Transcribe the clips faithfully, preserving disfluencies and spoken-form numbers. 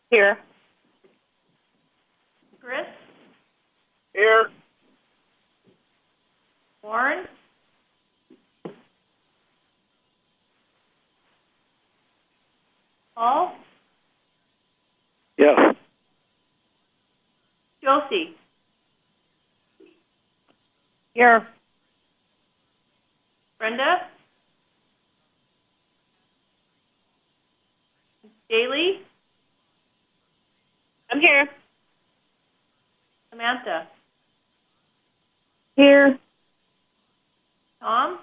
Here. Chris? Here. Warren? Paul? Yes. Josie? Here. Brenda? Daly? I'm here. Samantha? Here. Tom?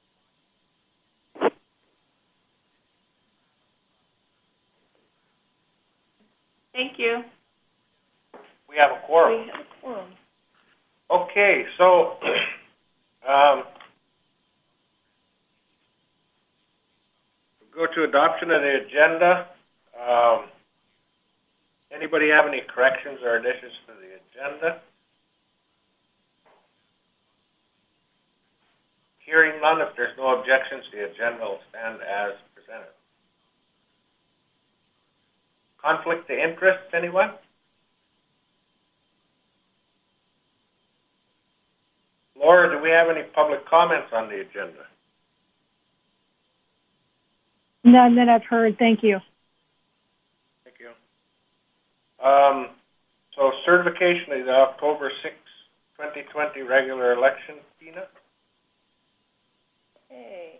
Thank you. We have a quorum. We have a quorum. Okay, so um, we'll go to adoption of the agenda. Um, anybody have any corrections or additions to the agenda? Hearing none, if there's no objections, the agenda will stand as presented. Conflict of interest, anyone? Laura, do we have any public comments on the agenda? None that I've heard. Thank you. Thank you. Um, so certification of the October sixth, twenty twenty regular election, Tina? Okay.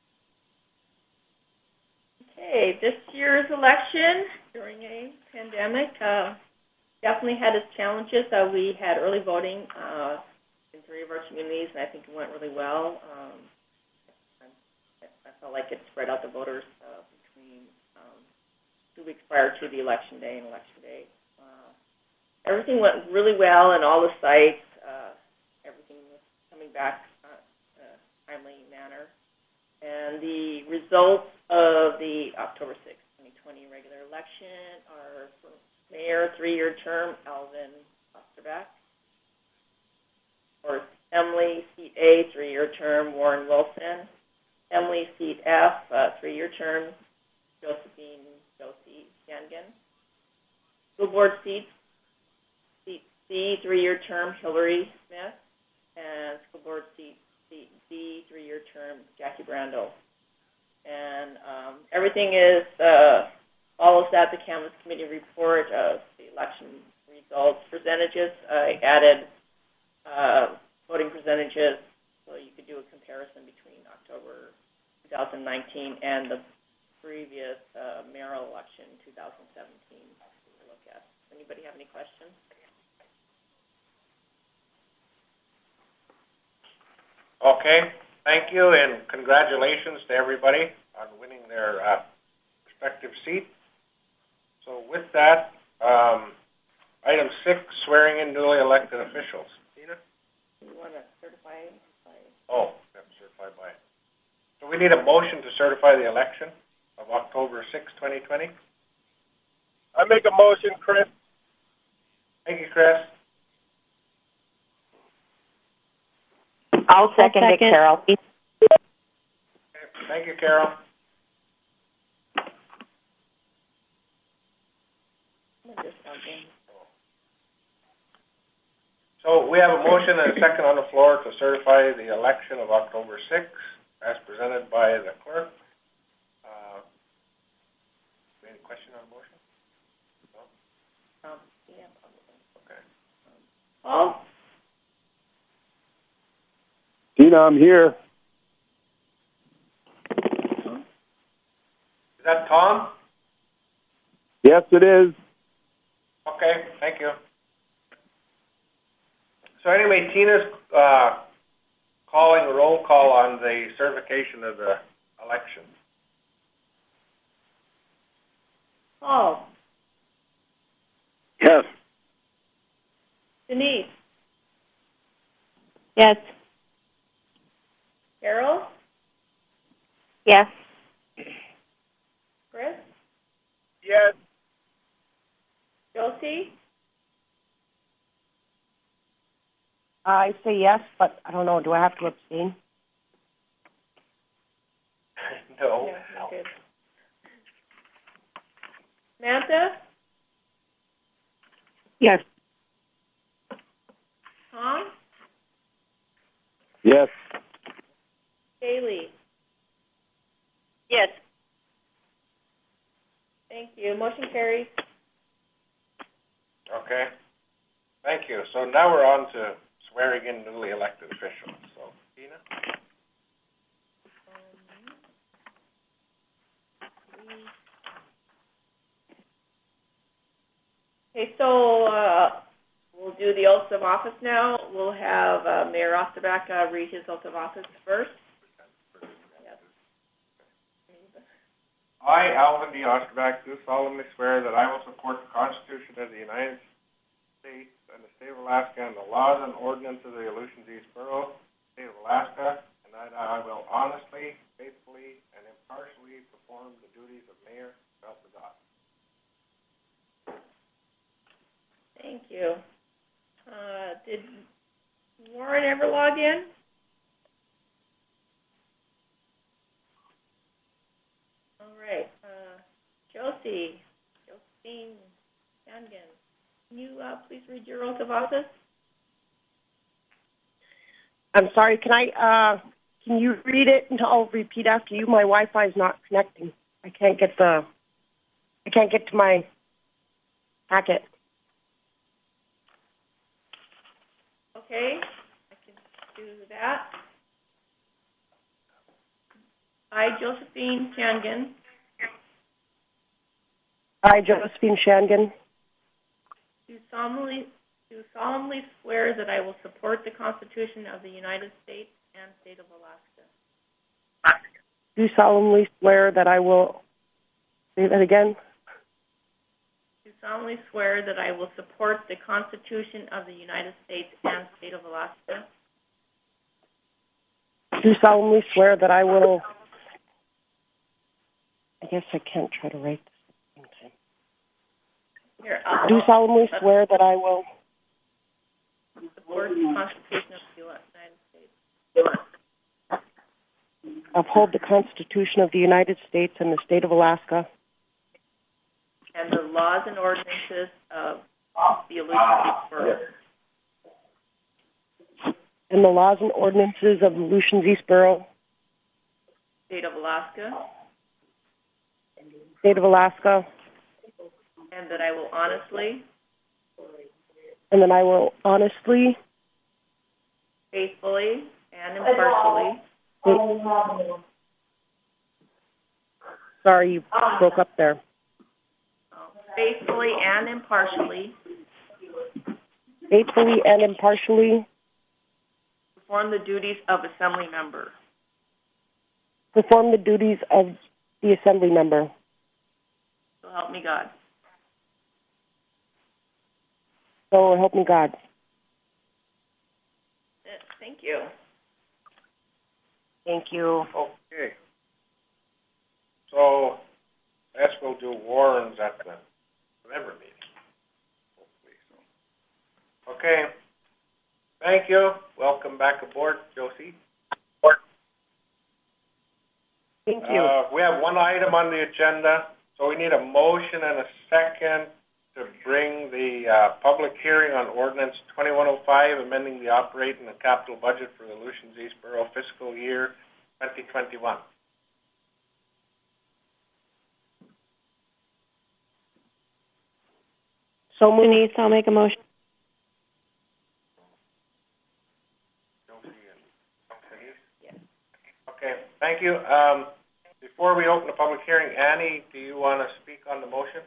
Okay, this year's election during a pandemic uh, definitely had its challenges. Uh, we had early voting uh, in three of our communities, and I think it went really well. Um, I, I felt like it spread out the voters uh, between um, two weeks prior to the election day and election day. Uh, everything went really well in all the sites. Uh, everything was coming back uh, in a timely manner. And the results of the October sixth, twenty twenty regular election are for mayor, three-year term, Alvin Osterbeck. For Emily, seat A, three-year term, Warren Wilson. Emily, seat F, uh, three-year term, Josephine Josie Gangan. School board seat, seat C, three-year term, Hillary Smith. And school board seat, seat D, three-year term, Jackie Brando. And um, everything is uh, follows that, the Canvas Committee report of the election results percentages. I added uh, voting percentages so you could do a comparison between October twenty nineteen and the previous uh, mayoral election in two thousand seventeen to look at. Anybody have any questions? Okay, thank you, and congratulations to everybody on winning their uh, respective seat. So with that, um, item six, swearing in newly elected officials. Tina? You want to certify by? Oh, yep, certified by. So we need a motion to certify the election of October sixth, twenty twenty. I make a motion, Chris. Thank you, Chris. I'll second, I'll it, second. Carol. Okay, thank you, Carol. So we have a motion and a second on the floor to certify the election of October sixth, as presented by the clerk. Uh, any question on the motion? No? Um, yeah, probably. Okay. Paul? Tina, I'm here. Is that Tom? Yes, it is. Okay, thank you. So anyway, Tina's uh, calling a roll call on the certification of the election. Paul? Yes. Denise? Yes. Carol? Yes. Chris? Yes. Josie? I say yes, but I don't know. Do I have to abstain? No. Yeah, good. Samantha? Yes. Tom? Yes. Kaylee? Yes. Thank you. Motion carries. Okay. Thank you. So now we're on to swearing in newly elected officials. So, Tina? Okay, so uh, we'll do the oaths of office now. We'll have uh, Mayor Osterback uh, read his oath of office first. Yes. I, Alvin D. Osterback, do solemnly swear that I will support the Constitution of the United States and the state of Alaska and the laws and ordinances of the Aleutians East Borough, state of Alaska, and that I will honestly, faithfully, and impartially perform the duties of mayor to help the God. Thank you. Uh, did Warren ever log in? All right. Uh, Josie, Josephine Yangan, can you uh, please read your oath of office? I'm sorry. Can I? Uh, can you read it and I'll repeat after you? My Wi-Fi is not connecting. I can't get the. I can't get to my packet. Okay, I can do that. I, Josephine Yangan, I, Josephine Shangan, do solemnly do solemnly swear that I will support the Constitution of the United States and state of Alaska. do solemnly swear that I will. Say that again. Do solemnly swear that I will support the Constitution of the United States and state of Alaska. Do solemnly swear that I will. I guess I can't try to write this. Here, I'll Do solemnly swear that I will. support the Constitution of the United States. Uphold the Constitution of the United States and the state of Alaska. And the laws and ordinances of the Aleutians East Borough. And the laws and ordinances of Aleutians East Borough, State of Alaska. state of Alaska, And that I will honestly, and that I will honestly, faithfully, and impartially sorry, you broke up there. faithfully and impartially Faithfully and impartially perform the duties of assembly member. perform the duties of the assembly member. So help me God. So help me God. Thank you. Thank you. Okay. So, I guess we'll do Warren's at the November meeting, hopefully. So. Okay. Thank you. Welcome back aboard, Josie. Thank you. Uh, we have one item on the agenda, so we need a motion and a second to bring the uh, public hearing on ordinance twenty-one oh five, amending the operating and capital budget for the Aleutians East Borough fiscal year twenty twenty-one. So moved. Denise, I'll make a motion. Josie and Denise? Yes. Okay, thank you. Um, before we open the public hearing, Annie, do you want to speak on the motion?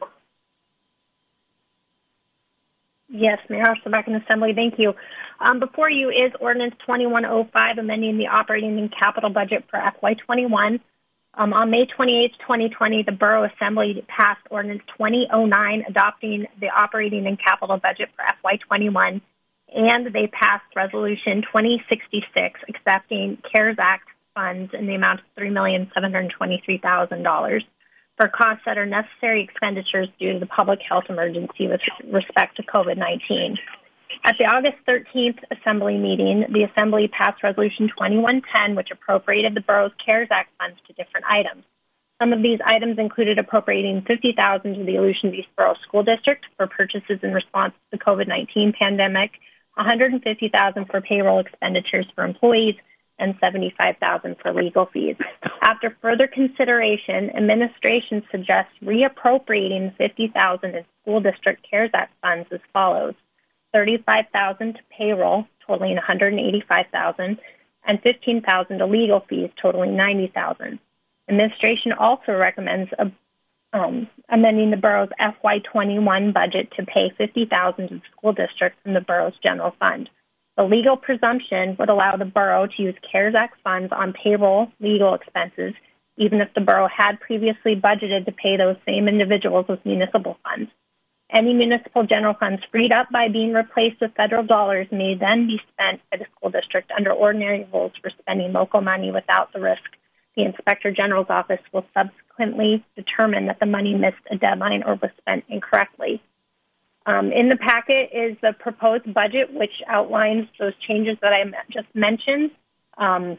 Yes, Mayor Osterback in Assembly, thank you. Um, before you is Ordinance twenty-one oh five, amending the operating and capital budget for F Y twenty-one. Um, on May twenty-eighth, twenty twenty, the Borough Assembly passed Ordinance twenty oh nine, adopting the operating and capital budget for F Y twenty-one, and they passed Resolution twenty sixty-six, accepting CARES Act funds in the amount of three million seven hundred twenty-three thousand dollars. For costs that are necessary expenditures due to the public health emergency with respect to COVID nineteen. At the August thirteenth Assembly meeting, the Assembly passed Resolution twenty-one ten, which appropriated the borough's CARES Act funds to different items. Some of these items included appropriating fifty thousand dollars to the Aleutians East Borough School District for purchases in response to the COVID nineteen pandemic, one hundred fifty thousand dollars for payroll expenditures for employees, and seventy-five thousand dollars for legal fees. After further consideration, administration suggests reappropriating fifty thousand dollars in School District CARES Act funds as follows: thirty-five thousand dollars to payroll, totaling one hundred eighty-five thousand dollars, and fifteen thousand dollars to legal fees, totaling ninety thousand dollars. Administration also recommends a, um, amending the borough's F Y twenty-one budget to pay fifty thousand dollars to the school district from the borough's general fund. The legal presumption would allow the borough to use CARES Act funds on payroll legal expenses, even if the borough had previously budgeted to pay those same individuals with municipal funds. Any municipal general funds freed up by being replaced with federal dollars may then be spent by the school district under ordinary rules for spending local money without the risk. The Inspector General's office will subsequently determine that the money missed a deadline or was spent incorrectly. Um, in the packet is the proposed budget, which outlines those changes that I just mentioned. Um,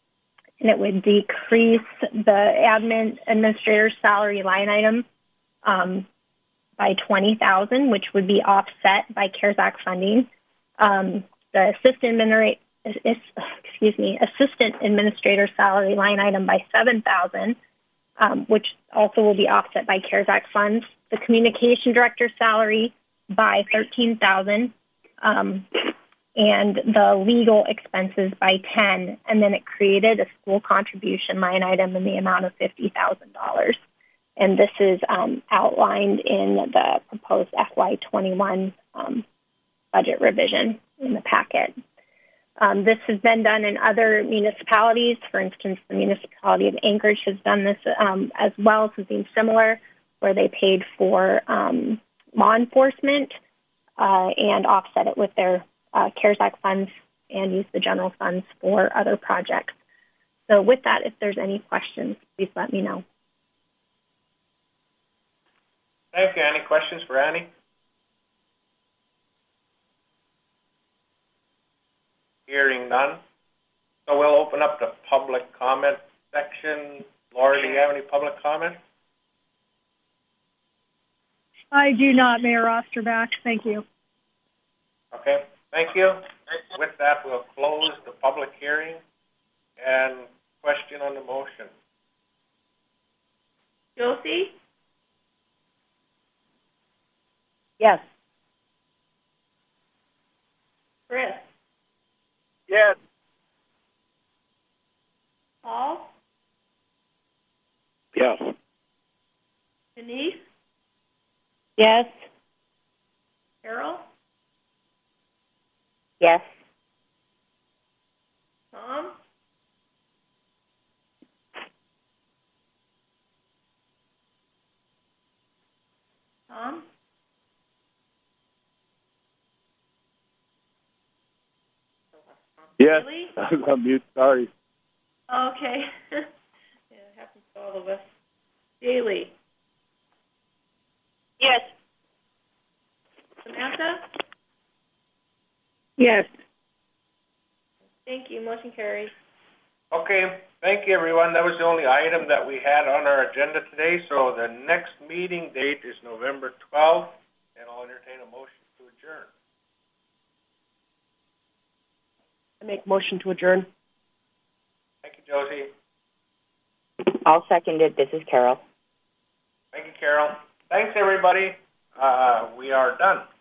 and it would decrease the admin administrator's salary line item um, by twenty thousand dollars, which would be offset by CARES Act funding. Um, the assistant administrator excuse me, assistant administrator salary line item by seven thousand dollars, um, which also will be offset by CARES Act funds. The communication director salary by thirteen thousand dollars, um, and the legal expenses by ten thousand dollars, and then it created a school contribution line item in the amount of fifty thousand dollars. And this is um, outlined in the proposed F Y twenty-one um, budget revision in the packet. Um, this has been done in other municipalities. For instance, the municipality of Anchorage has done this um, as well, something similar, where they paid for um, law enforcement uh, and offset it with their uh, CARES Act funds and use the general funds for other projects. So with that, if there's any questions, please let me know. Thank you. Any questions for Annie? Hearing none. So we'll open up the public comment section. Laura, do you have any public comment? I do not, Mayor Osterback. Thank you. Okay, thank you. With that, we'll close the public hearing and question on the motion. Josie? Yes. Chris? Yes. Paul? Yes. Denise? Yes. Carol? Yes. Tom? Tom? Yes. Really? I was on mute. Sorry. Okay. Yeah, it happens to all of us. Daly? Yes. Samantha? Yes. Thank you. Motion carries. Okay, thank you, everyone. That was the only item that we had on our agenda today. So the next meeting date is November twelfth, and I'll entertain a motion to adjourn. I make motion to adjourn. Thank you, Josie. I'll second it. This is Carol. Thank you, Carol. Thanks, everybody. Uh, we are done.